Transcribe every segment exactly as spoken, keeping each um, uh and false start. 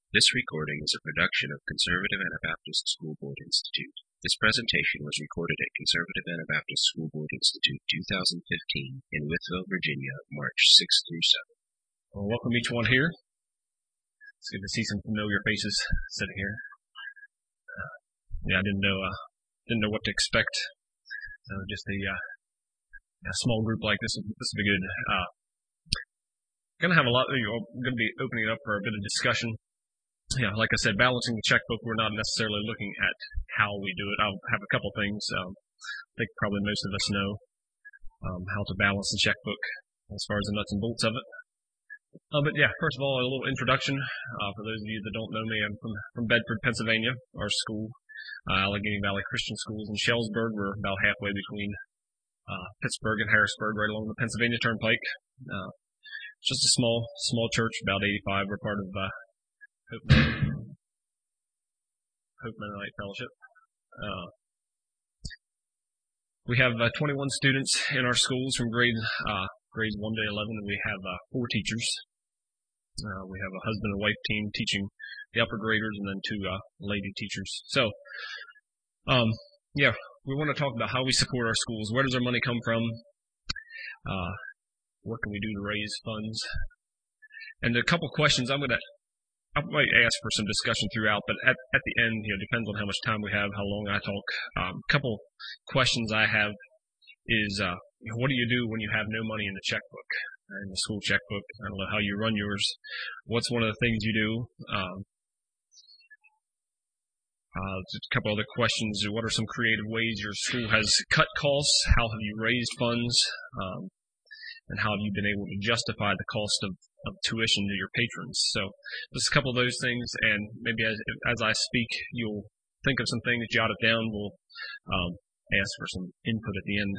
This recording is a production of Conservative Anabaptist School Board Institute. This presentation was recorded at Conservative Anabaptist School Board Institute two thousand fifteen in Wytheville, Virginia, March sixth through seventh. Well, welcome each one here. It's good to see some familiar faces sitting here. Uh, yeah, I didn't know uh, didn't know what to expect. So just a, uh, a small group like this, this will be good. Uh, going to have a lot. You know, going to be opening it up for a bit of discussion. Yeah, like I said, balancing the checkbook, we're not necessarily looking at how we do it. I'll have a couple things. Um, I think probably most of us know um, how to balance the checkbook as far as the nuts and bolts of it. Uh, but yeah, first of all, a little introduction. Uh, for those of you that don't know me, I'm from, from Bedford, Pennsylvania. Our school, uh, Allegheny Valley Christian Schools in Shellsburg. We're about halfway between uh, Pittsburgh and Harrisburg, right along the Pennsylvania Turnpike. Uh, just a small, small church, about eighty-five. We're part of uh, Hope, Hope Mennonite Fellowship. Uh, we have uh, twenty-one students in our schools from grade uh, grades one to eleven, and we have uh, four teachers. Uh, we have a husband and wife team teaching the upper graders, and then two uh, lady teachers. So, um, yeah, we want to talk about how we support our schools. Where does our money come from? Uh, what can we do to raise funds? And a couple questions I'm going to I might ask for some discussion throughout, but at, at the end, you know, depends on how much time we have, how long I talk. A um, couple questions I have is, uh, you know, what do you do when you have no money in the checkbook, in the school checkbook? I don't know how you run yours. What's one of the things you do? Um, uh, just a couple other questions. What are some creative ways your school has cut costs? How have you raised funds? Um, and how have you been able to justify the cost of, of tuition to your patrons? So just a couple of those things, and maybe as, as I speak, you'll think of some things, jot it down. We'll um, ask for some input at the end.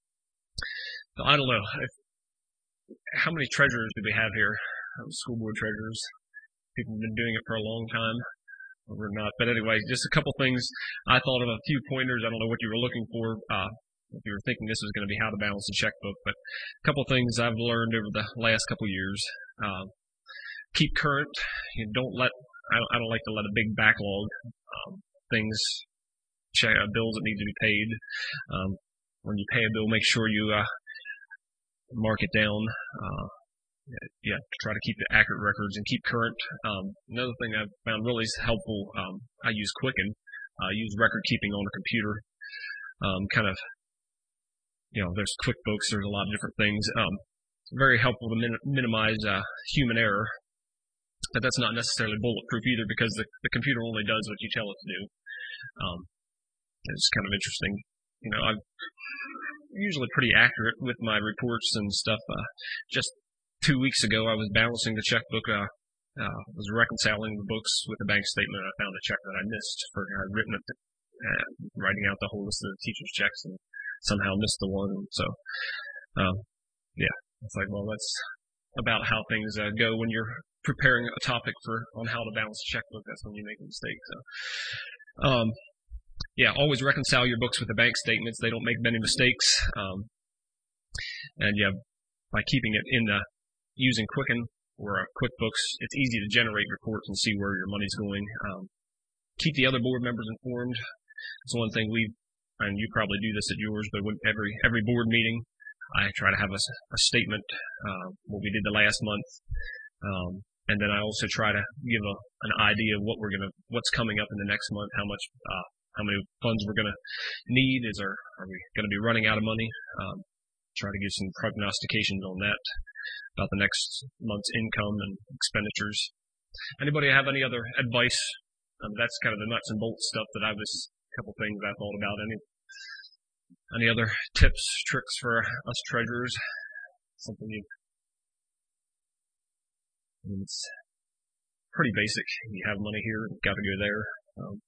So I don't know. If, how many treasurers do we have here? Um, school board treasurers. People have been doing it for a long time. Or we're not. But anyway, just a couple things. I thought of a few pointers. I don't know what you were looking for. Uh, If you were thinking this was going to be how to balance the checkbook, but a couple of things I've learned over the last couple of years. Uh, keep current. You don't let, I don't, I don't like to let a big backlog, um, things, check, uh, bills that need to be paid. Um, when you pay a bill, make sure you, uh, mark it down. Uh, yeah, try to keep the accurate records and keep current. Um, another thing I've found really helpful, um, I use Quicken. I use record keeping on a computer. Um, kind of, You know, there's QuickBooks, there's a lot of different things. Um, very helpful to min- minimize uh, human error, but that's not necessarily bulletproof either because the, the computer only does what you tell it to do. Um, it's kind of interesting. You know, I'm usually pretty accurate with my reports and stuff. Uh, just two weeks ago, I was balancing the checkbook. Uh, uh, was reconciling the books with the bank statement. I found a check that I missed for I'd written it, uh, writing out the whole list of the teachers' checks and somehow missed the one. So, um, yeah, it's like, well, that's about how things uh, go when you're preparing a topic for on how to balance a checkbook. That's when you make a mistake. So, um, yeah, always reconcile your books with the bank statements. They don't make many mistakes. Um, and yeah, by keeping it in the using Quicken or uh, QuickBooks, it's easy to generate reports and see where your money's going. Um, keep the other board members informed. It's one thing we've and you probably do this at yours, but when every every board meeting, I try to have a, a statement, uh, what we did the last month, um, and then I also try to give a, an idea of what we're gonna, what's coming up in the next month, how much, uh, how many funds we're gonna need. Is our, are we gonna be running out of money? Um, try to give some prognostications on that about the next month's income and expenditures. Anybody have any other advice? Um, that's kind of the nuts and bolts stuff that I was. Couple things I thought about. Any any other tips, tricks for us treasurers? Something you, I mean, it's pretty basic. You have money here, you've got to go there. Um,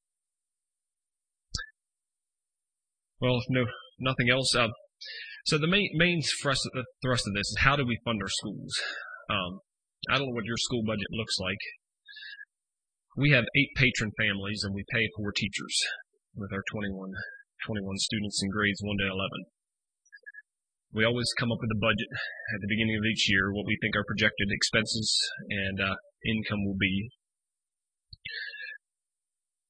well, if no, nothing else. Uh, so the main main thrust of, thrust of this is how do we fund our schools? Um, I don't know what your school budget looks like. We have eight patron families, and we pay four teachers with our twenty-one, twenty-one students in grades one to eleven. We always come up with a budget at the beginning of each year, what we think our projected expenses and uh, income will be.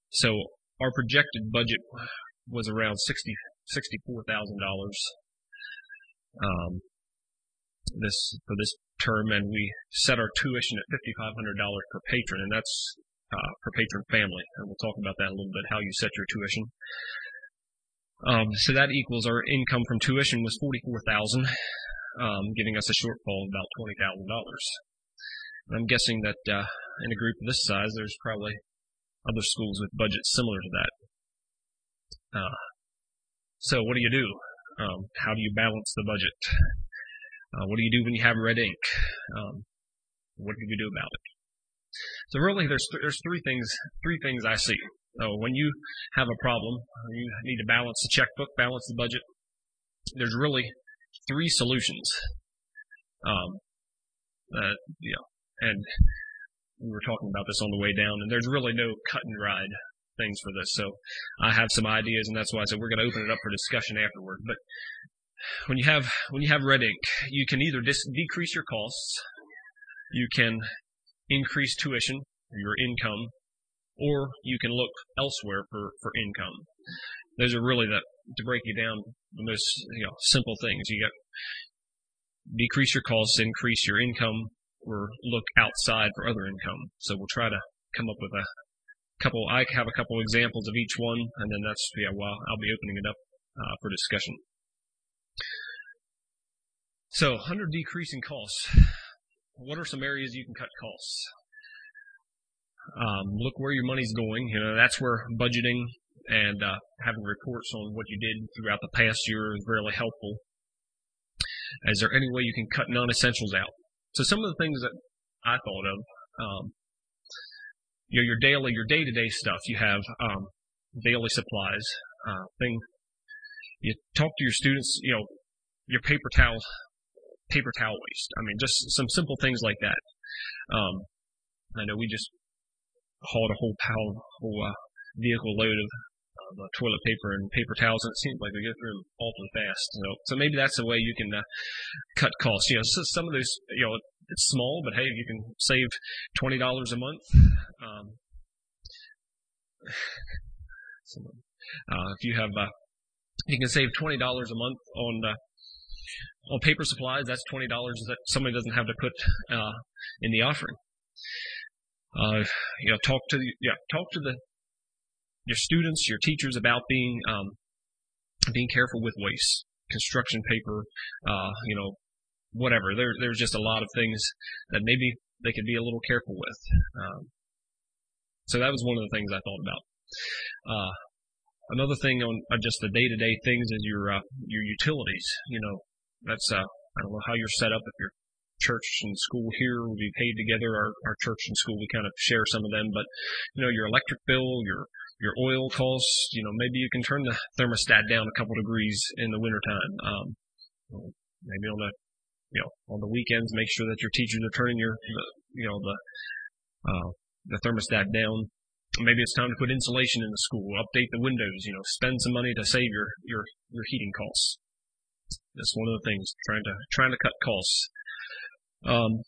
So our projected budget was around sixty, sixty-four thousand dollars um, this for this term, and we set our tuition at fifty-five hundred dollars per patron, and that's uh, per patron family. And we'll talk about that a little bit, how you set your tuition. Um, so that equals our income from tuition was forty-four thousand dollars, um, giving us a shortfall of about twenty thousand dollars. And I'm guessing that uh, in a group of this size, there's probably other schools with budgets similar to that. Uh, so what do you do? Um, how do you balance the budget? Uh, what do you do when you have red ink? Um, what do you do about it? So really, there's th- there's three things three things I see. So when you have a problem, you need to balance the checkbook, balance the budget. There's really three solutions. Um, uh, you know, and we were talking about this on the way down, and there's really no cut and dried things for this. So I have some ideas, and that's why I said we're going to open it up for discussion afterward. But when you have when you have red ink, you can either dis- decrease your costs, you can increase tuition, your income, or you can look elsewhere for, for income. Those are really the, to break you down, the most, you know, simple things. You got decrease your costs, increase your income, or look outside for other income. So we'll try to come up with a couple, I have a couple examples of each one, and then that's, yeah, well, I'll be opening it up uh, for discussion. So under decreasing costs, what are some areas you can cut costs? Um, look where your money's going. You know, that's where budgeting and uh, having reports on what you did throughout the past year is really helpful. Is there any way you can cut non-essentials out? So some of the things that I thought of, um, you know, your daily, your day-to-day stuff. You have um, daily supplies. Uh, thing. You talk to your students. You know, your paper towel, paper towel waste. I mean, just some simple things like that. Um, I know we just hauled a whole pile, whole uh, vehicle load of uh, toilet paper and paper towels, and it seems like we go through them awfully fast. So, so maybe that's a way you can uh, cut costs. You know, so some of those, you know, it's small, but hey, you can save twenty dollars a month. Um, so, uh, if you have, uh, you can save twenty dollars a month on uh, on paper supplies. That's twenty dollars that somebody doesn't have to put uh, in the offering. Uh, you know, talk to the, yeah, talk to the, your students, your teachers about being, um, being careful with waste, construction paper, uh, you know, whatever. There, there's just a lot of things that maybe they could be a little careful with. Um, so that was one of the things I thought about. Uh, another thing on uh, just the day-to-day things is your, uh, your utilities. You know, that's, uh, I don't know how you're set up if you're church and school here will be paid together. Our, our church and school, we kind of share some of them, but you know, your electric bill, your, your oil costs, you know, maybe you can turn the thermostat down a couple degrees in the wintertime. Um, maybe on the, you know, on the weekends, make sure that your teachers are turning your, the, you know, the, uh, the thermostat down. Maybe it's time to put insulation in the school, update the windows, you know, spend some money to save your, your, your heating costs. That's one of the things, trying to, trying to cut costs. Um,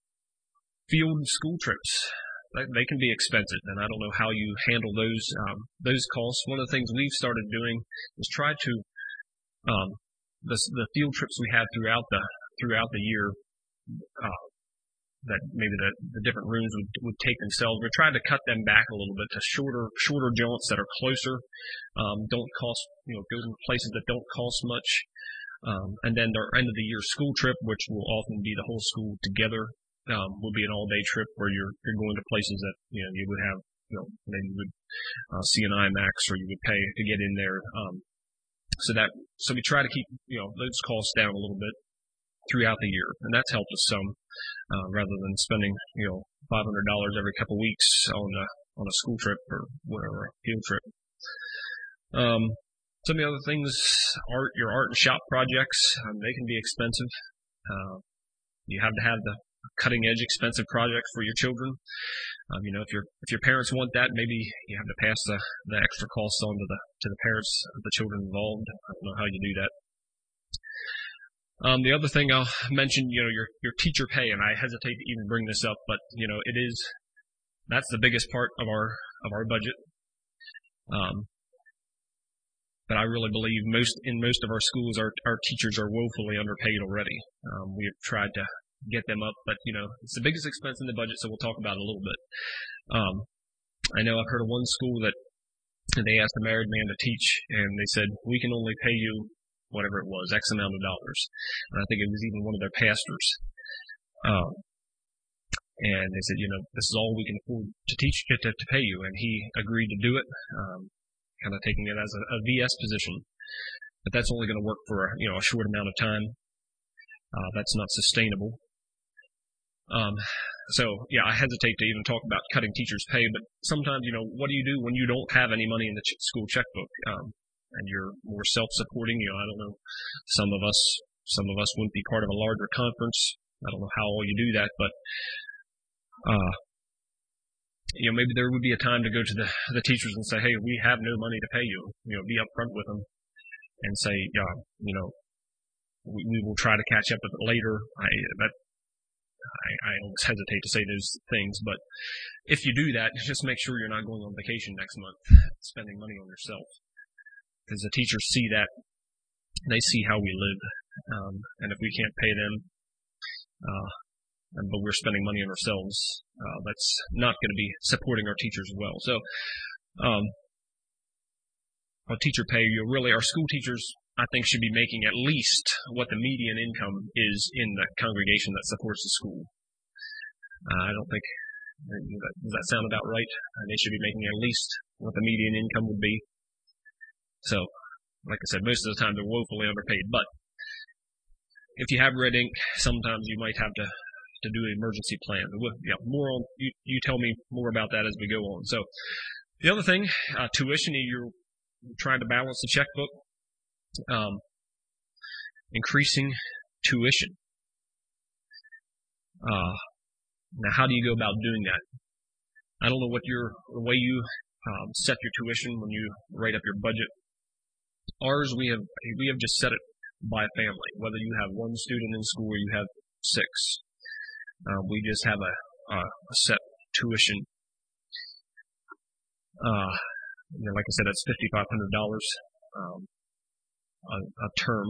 field school trips, they can be expensive, and I don't know how you handle those, um, those costs. One of the things we've started doing is try to, um, the, the field trips we have throughout the, throughout the year, uh, that maybe the, the different rooms would, would take themselves. We're trying to cut them back a little bit to shorter, shorter jaunts that are closer, um, don't cost, you know, go to places that don't cost much. Um, and then our end of the year school trip, which will often be the whole school together, um, will be an all day trip where you're, you're going to places that, you know, you would have, you know, maybe you would, uh, see an IMAX or you would pay to get in there. Um, so that, so we try to keep, you know, those costs down a little bit throughout the year. And that's helped us some, uh, rather than spending, you know, five hundred dollars every couple of weeks on a, on a school trip or whatever, a field trip. Um, Some of the other things, art, your art and shop projects, um, they can be expensive. Uh, you have to have the cutting edge expensive projects for your children. Um, you know, if your, if your parents want that, maybe you have to pass the, the extra costs on to the, to the parents of the children involved. I don't know how you do that. Um, the other thing I'll mention, you know, your, your teacher pay, and I hesitate to even bring this up, but, you know, it is, that's the biggest part of our, of our budget. Um, but I really believe most in most of our schools, our our teachers are woefully underpaid already. Um, we have tried to get them up, but you know it's the biggest expense in the budget, so we'll talk about it a little bit. Um, I know I've heard of one school that they asked a married man to teach, and they said, we can only pay you whatever it was, X amount of dollars. And I think it was even one of their pastors. Um, and they said, you know, this is all we can afford to teach, to, to pay you. And he agreed to do it, um, kind of taking it as a, a V S position. But that's only going to work for, you know, a short amount of time. Uh, that's not sustainable. Um, so yeah, I hesitate to even talk about cutting teachers' pay, but sometimes, you know, what do you do when you don't have any money in the ch- school checkbook, um, and you're more self-supporting? You know, I don't know, some of us, some of us wouldn't be part of a larger conference. I don't know how all you do that, but, uh, you know, maybe there would be a time to go to the, the teachers and say, hey, we have no money to pay you, you know, be upfront with them and say, yeah, you know, we, we will try to catch up with it later. I, that, I, I always hesitate to say those things, but if you do that, just make sure you're not going on vacation next month, spending money on yourself. Because the teachers see that, they see how we live, um, and if we can't pay them, uh, and, but we're spending money on ourselves, uh, that's not going to be supporting our teachers well. So, um, our teacher pay, you really, our school teachers, I think, should be making at least what the median income is in the congregation that supports the school. Uh, I don't think, does that sound about right? Uh, they should be making at least what the median income would be. So, like I said, most of the time they're woefully underpaid. But if you have red ink, sometimes you might have to, to do an emergency plan. Yeah, more on, you, you tell me more about that as we go on. So, the other thing, uh, tuition, you're trying to balance the checkbook. Um, increasing tuition. Uh, now how do you go about doing that? I don't know what your, the way you, um, set your tuition when you write up your budget. Ours, we have, we have just set it by family. Whether you have one student in school or you have six. Uh, we just have a, a, a set tuition. Uh, you know, like I said, that's fifty-five hundred dollars. Um, A, a term.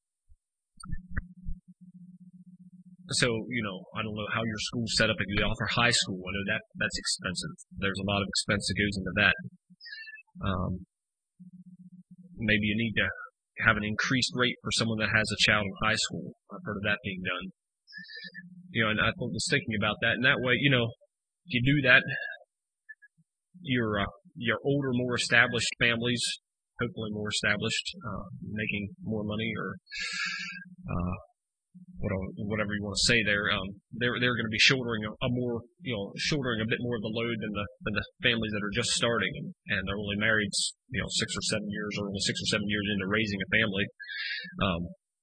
So, you know, I don't know how your school's set up. If you offer high school, I know that that's expensive. There's a lot of expense that goes into that. Um, maybe you need to have an increased rate for someone that has a child in high school. I've heard of that being done. You know, and I was thinking about that. And that way, you know, if you do that, your uh, your older, more established families, hopefully more established, uh, making more money or, uh, whatever you want to say there, um, they're, they're going to be shouldering a, a more, you know, shouldering a bit more of the load than the, than the families that are just starting and, and they're only married, you know, six or seven years or only six or seven years into raising a family. Um,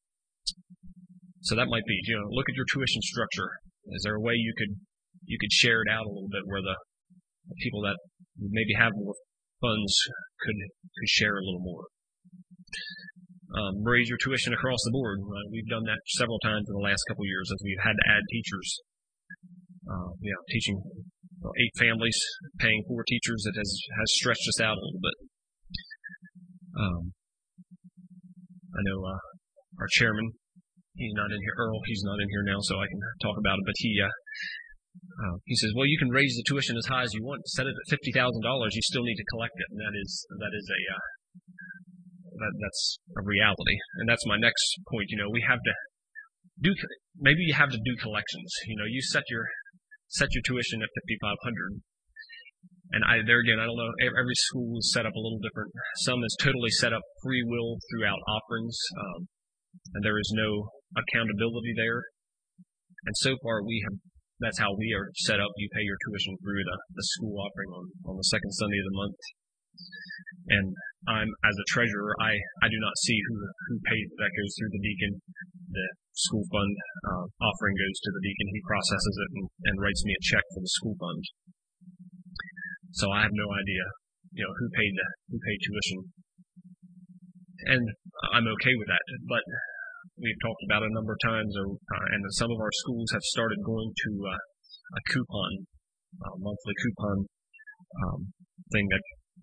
so that might be, you know, look at your tuition structure. Is there a way you could, you could share it out a little bit where the, the people that maybe have more funds could could share a little more. Um, raise your tuition across the board. Right? We've done that several times in the last couple of years as we've had to add teachers. Uh, yeah, teaching well, eight families, paying four teachers, it has has stretched us out a little bit. Um, I know uh, our chairman, he's not in here. Earl, he's not in here now, so I can talk about it. But he uh, Uh, he says, well, you can raise the tuition as high as you want. Set it at fifty thousand dollars. You still need to collect it. And that is, that is a, uh, that, that's a reality. And that's my next point. You know, we have to do, maybe you have to do collections. You know, you set your, set your tuition at fifty-five hundred. And I, there again, I don't know, every school is set up a little different. Some is totally set up free will throughout offerings. Um, and there is no accountability there. And so far we have, that's how we are set up. You pay your tuition through the, the school offering on, on the second Sunday of the month. And I'm, as a treasurer, I, I do not see who, who pays. That goes through the deacon. The school fund, uh, offering goes to the deacon. He processes it and, and writes me a check for the school fund. So I have no idea, you know, who paid the, who paid tuition. And I'm okay with that. But we've talked about it a number of times, uh, and some of our schools have started going to uh, a coupon, a monthly coupon um, thing that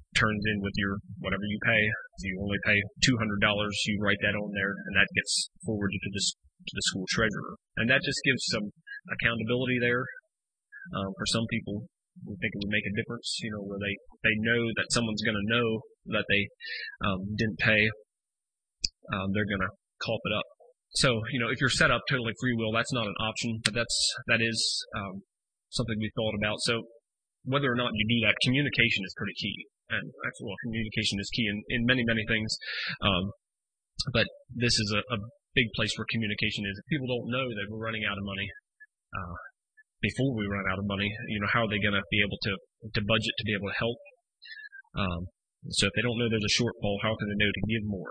turns in with your whatever you pay. If you only pay two hundred dollars, you write that on there, and that gets forwarded to the to the school treasurer, and that just gives some accountability there. Um, for some people, we think it would make a difference, you know, where they they know that someone's going to know that they um, didn't pay. Um, they're going to cough it up. So, you know, if you're set up totally free will, that's not an option, but that's that is um, something we thought about. So, whether or not you do that, communication is pretty key. And actually, well, communication is key in, in many, many things. Um, but this is a, a big place where communication is. If people don't know that we're running out of money, uh, before we run out of money, you know, how are they going to be able to, to budget to be able to help? Um, so if they don't know there's a shortfall, how can they know to give more?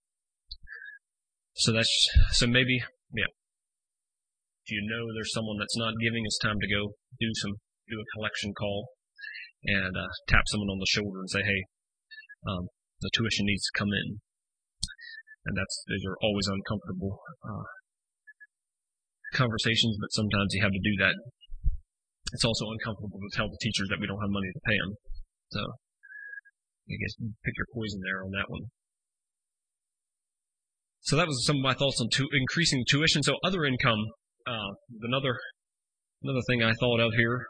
So that's, so maybe, yeah. If you know there's someone that's not giving, it's time to go do some, do a collection call and, uh, tap someone on the shoulder and say, hey, um, the tuition needs to come in. And that's, those are always uncomfortable, uh, conversations, but sometimes you have to do that. It's also uncomfortable to tell the teachers that we don't have money to pay them. So, I guess pick your poison there on that one. So that was some of my thoughts on tu- increasing tuition. So other income, uh, another, another thing I thought of here.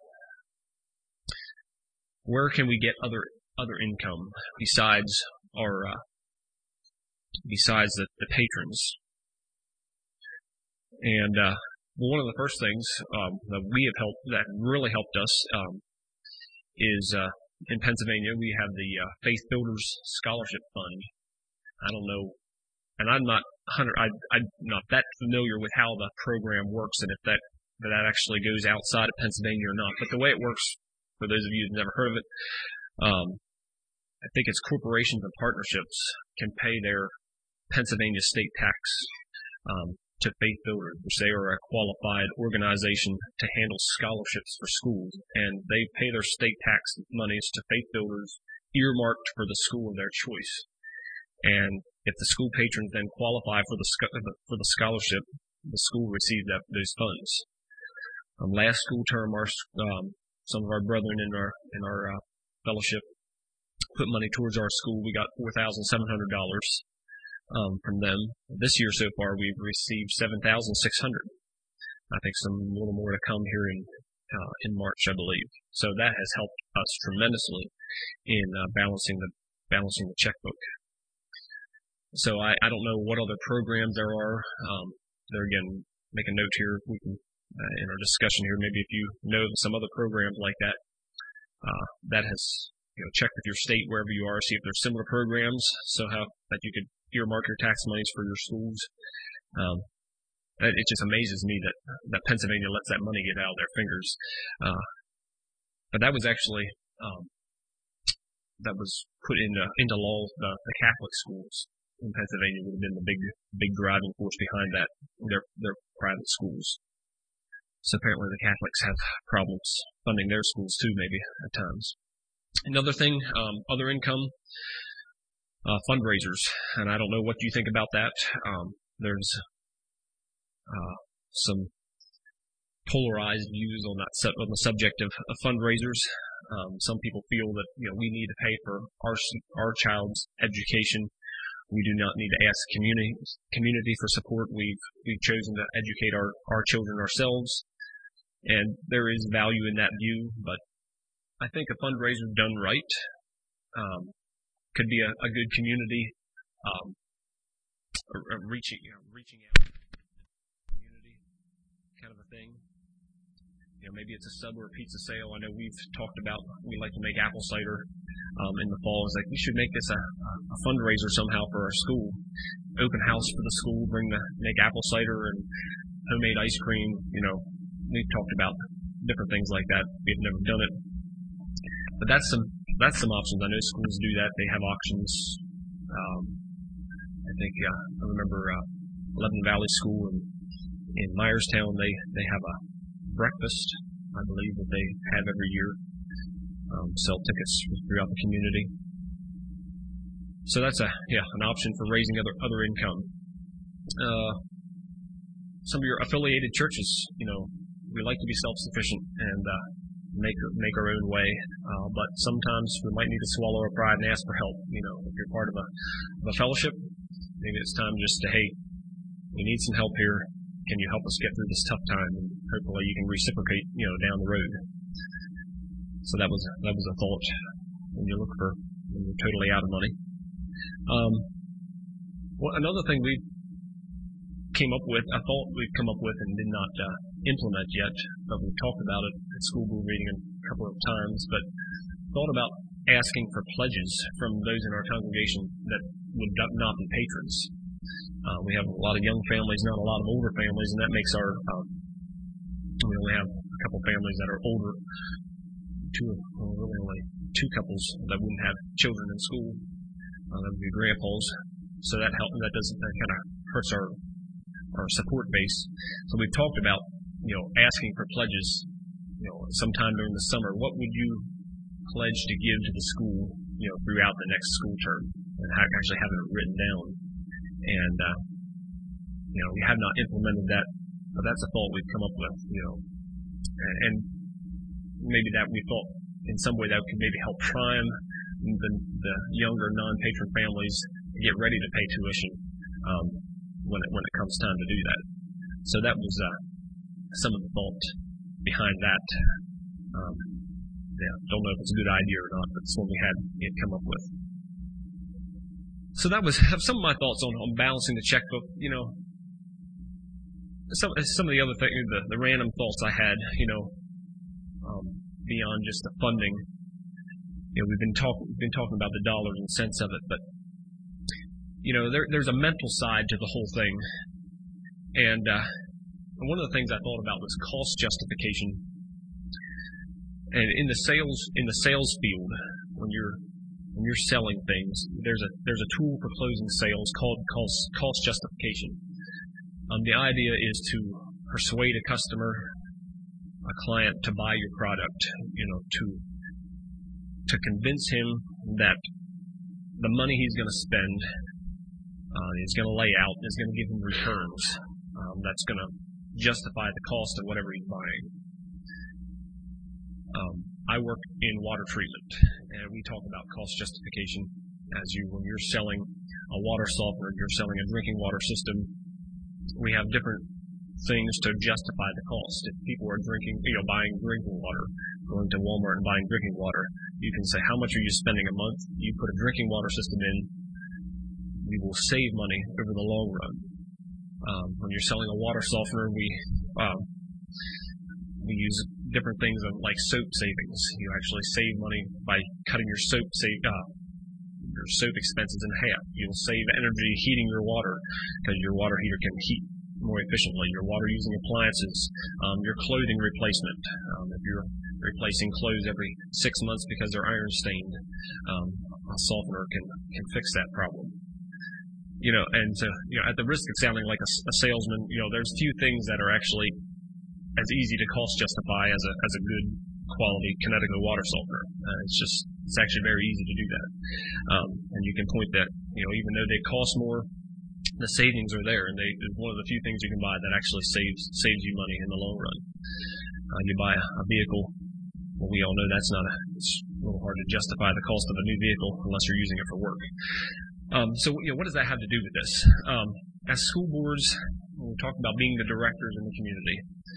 Where can we get other, other income besides our, uh, besides the, the patrons? And, uh, well, one of the first things, um, that we have helped, that really helped us, um, is, uh, in Pennsylvania, we have the, uh, Faith Builders Scholarship Fund. I don't know, and I'm not, I, I'm not that familiar with how the program works and if that, if that actually goes outside of Pennsylvania or not. But the way it works, for those of you who've never heard of it, um, I think it's corporations and partnerships can pay their Pennsylvania state tax, um, to Faith Builders, which they are a qualified organization to handle scholarships for schools, and they pay their state tax monies to Faith Builders earmarked for the school of their choice. And if the school patrons then qualify for the for the scholarship, the school receives that, those funds. Um, last school term, our um, some of our brethren in our in our uh, fellowship put money towards our school. We got four thousand seven hundred dollars. Um, from them. This year so far, we've received seven thousand six hundred. I think some a little more to come here in uh, in March, I believe. So that has helped us tremendously in uh, balancing the balancing the checkbook. So I, I don't know what other programs there are. Um, there again, make a note here. We can uh, in our discussion here. Maybe if you know some other programs like that, uh, that has you know check with your state wherever you are, see if there's similar programs, so how that you could earmark your tax monies for your schools. Um, it, it just amazes me that, that Pennsylvania lets that money get out of their fingers. Uh, but that was actually, um, that was put into, into law. The, the Catholic schools in Pennsylvania would have been the big, big driving force behind that. Their, their private schools. So apparently the Catholics have problems funding their schools too, maybe at times. Another thing, um, other income, Uh, fundraisers, and I don't know what you think about that. Um, there's uh, some polarized views on that sub- on the subject of, of fundraisers. Um, some people feel that you know we need to pay for our our child's education. We do not need to ask community community for support. We've we've chosen to educate our our children ourselves, and there is value in that view. But I think a fundraiser done right. Um, could be a, a good community, um, a, a reaching, you know, reaching out community kind of a thing. You know, maybe it's a sub or a pizza sale. I know we've talked about, we like to make apple cider, um, in the fall. It's like, we should make this a, a fundraiser somehow for our school. Open house for the school, bring the, make apple cider and homemade ice cream. You know, we've talked about different things like that. We've never done it. But that's some, That's some options. I know schools do that. They have auctions. Um, I think uh, I remember uh, Lebanon Valley School in, in Myerstown. They they have a breakfast, I believe, that they have every year. Um, sell tickets throughout the community. So that's a yeah an option for raising other other income. Uh, some of your affiliated churches, you know, we like to be self-sufficient, and uh, make make our own way. Uh, but sometimes we might need to swallow our pride and ask for help. You know, if you're part of a, of a fellowship, maybe it's time just to, hey, we need some help here. Can you help us get through this tough time? And hopefully you can reciprocate, you know, down the road. So that was that was a thought when you look for when you're totally out of money. Um, well, another thing we came up with, I thought we'd come up with and did not uh, implement yet, but we've talked about it at school board meeting a couple of times, but thought about asking for pledges from those in our congregation that would not be patrons. Uh, we have a lot of young families, not a lot of older families, and that makes our, um, we only have a couple families that are older, two, well, really only two couples that wouldn't have children in school. Uh, that would be grandpas. So that help, that doesn't, that kind of hurts our our support base. So we've talked about, you know, asking for pledges, you know, sometime during the summer. What would you pledge to give to the school, you know, throughout the next school term, and actually having it written down. And, uh, you know, we have not implemented that, but that's a thought we've come up with, you know, and, and maybe that we thought in some way that could maybe help prime the, the younger non-patron families to get ready to pay tuition, um, when it, when it comes time to do that. So that was, uh, some of the thought behind that. Um, yeah, don't know if it's a good idea or not, but it's one we had, we had come up with. So that was some of my thoughts on, on balancing the checkbook. You know, some some of the other things, the, the random thoughts I had, you know, um, beyond just the funding. You know, we've been talking we've been talking about the dollars and cents of it, but you know, there, there's a mental side to the whole thing. And uh, one of the things I thought about was cost justification. And in the sales in the sales field, when you're when you're selling things, there's a there's a tool for closing sales called cost cost justification. Um, the idea is to persuade a customer, a client, to buy your product. You know, to to convince him that the money he's going to spend, uh, he's going to lay out, is going to give him returns. Um, that's going to justify the cost of whatever he's buying. Um, I work in water treatment, and we talk about cost justification as you, when you're selling a water softener, you're selling a drinking water system, we have different things to justify the cost. If people are drinking, you know, buying drinking water, going to Walmart and buying drinking water, you can say, how much are you spending a month? You put a drinking water system in, we will save money over the long run. Um, when you're selling a water softener, we, um, we use different things like soap savings. You actually save money by cutting your soap save, uh, your soap expenses in half. You'll save energy heating your water because your water heater can heat more efficiently. Your water using appliances, um, your clothing replacement. Um, if you're replacing clothes every six months because they're iron stained, um, a softener can can fix that problem. You know, and uh, you know, at the risk of sounding like a, a salesman, you know, there's few things that are actually as easy to cost justify as a as a good quality Connecticut water softener. Uh, it's just it's actually very easy to do that, um, and you can point that, you know, even though they cost more, the savings are there, and they it's one of the few things you can buy that actually saves saves you money in the long run. Uh, you buy a, a vehicle. Well, we all know that's not a, it's a little hard to justify the cost of a new vehicle unless you're using it for work. Um, so, you know, what does that have to do with this? Um, as school boards, when we talk about being the directors in the community,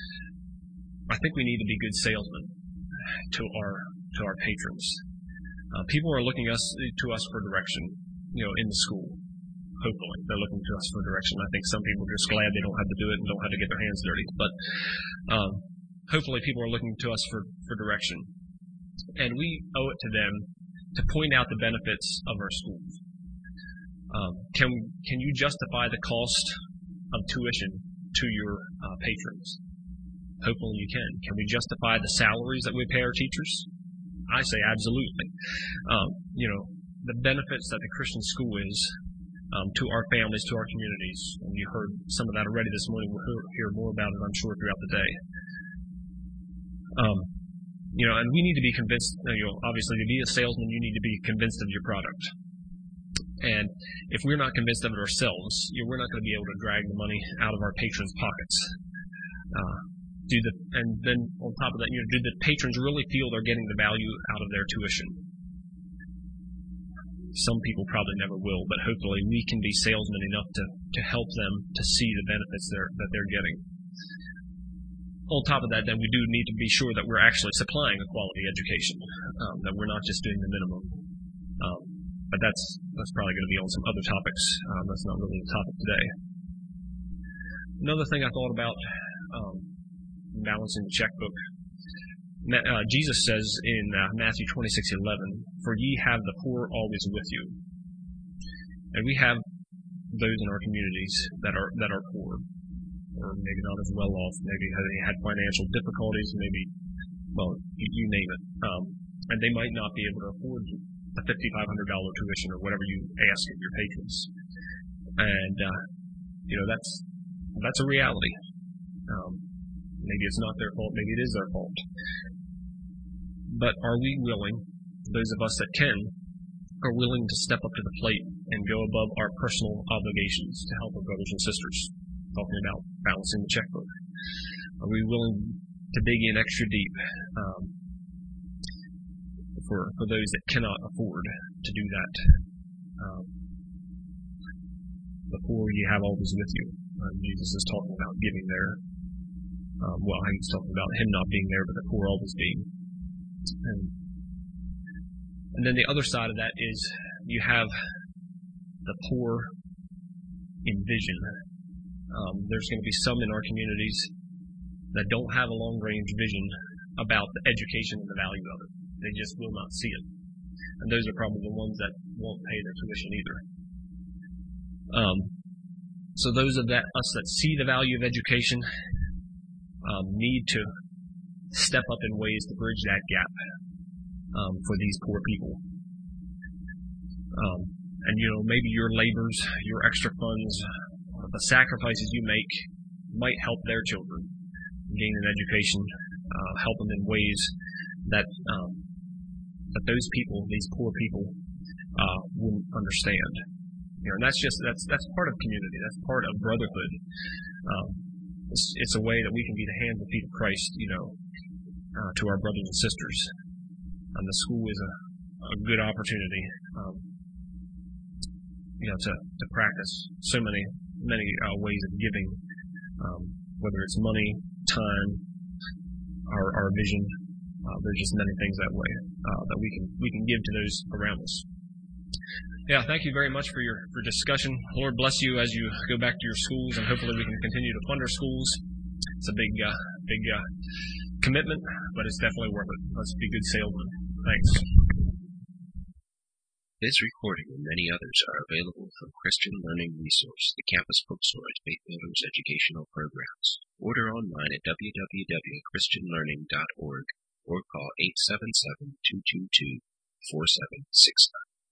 I think we need to be good salesmen to our to our patrons. Uh, people are looking us to us for direction, you know, in the school. Hopefully, they're looking to us for direction. I think some people are just glad they don't have to do it and don't have to get their hands dirty. But um, hopefully, people are looking to us for, for direction, and we owe it to them to point out the benefits of our schools. Um, can can you justify the cost of tuition to your uh, patrons? Hopefully you can. Can we justify the salaries that we pay our teachers? I say absolutely. Um, you know, the benefits that the Christian school is um, to our families, to our communities, and you heard some of that already this morning. We'll hear more about it, I'm sure, throughout the day. Um, you know, and we need to be convinced, you know, obviously to be a salesman, you need to be convinced of your product. And if we're not convinced of it ourselves, you know, we're not going to be able to drag the money out of our patrons' pockets. Uh, do the and then on top of that, you know, do the patrons really feel they're getting the value out of their tuition? Some people probably never will, but hopefully we can be salesmen enough to, to help them to see the benefits they're, that they're getting. On top of that, then we do need to be sure that we're actually supplying a quality education, um, that we're not just doing the minimum. Um, but that's that's probably going to be on some other topics. Um, that's not really the topic today. Another thing I thought about, um, balancing the checkbook. Uh, Jesus says in uh, Matthew twenty-six eleven, "For ye have the poor always with you." And we have those in our communities that are that are poor, or maybe not as well off. Maybe they had financial difficulties. Maybe, well, you, you name it. Um, and they might not be able to afford a fifty-five hundred dollars tuition or whatever you ask of your patrons. And uh, you know that's that's a reality. Um, maybe it's not their fault. Maybe it is their fault. But are we willing, those of us that can, are willing to step up to the plate and go above our personal obligations to help our brothers and sisters? Talking about balancing the checkbook. Are we willing to dig in extra deep um, for for those that cannot afford to do that? Um, the poor you have always with you. Uh, Jesus is talking about giving there. Um, well, he's talking about him not being there, but the poor always being. And, and then the other side of that is you have the poor in vision. Um, there's going to be some in our communities that don't have a long-range vision about the education and the value of it. They just will not see it. And those are probably the ones that won't pay their tuition either. Um, so those of that, us that see the value of education um, need to step up in ways to bridge that gap um, for these poor people. Um, and, you know, maybe your labors, your extra funds, the sacrifices you make might help their children gain an education, uh, help them in ways that um, that those people, these poor people, uh, wouldn't understand. You know, and that's just that's that's part of community. That's part of brotherhood. Um, it's, it's a way that we can be the hands and feet of Christ, you know, uh, to our brothers and sisters. And the school is a, a good opportunity, um, you know, to to practice so many. many uh, ways of giving, um, whether it's money, time, our, our vision. Uh, there's just many things that way uh, that we can we can give to those around us. Yeah, thank you very much for your for discussion. Lord bless you as you go back to your schools, and hopefully we can continue to fund our schools. It's a big uh, big uh, commitment, but it's definitely worth it. Let's be good salesmen. Thanks. This recording and many others are available from Christian Learning Resource, the campus bookstore at Faith Builders Educational Programs. Order online at w w w dot christian learning dot org or call eight seven seven, two two two, four seven six nine.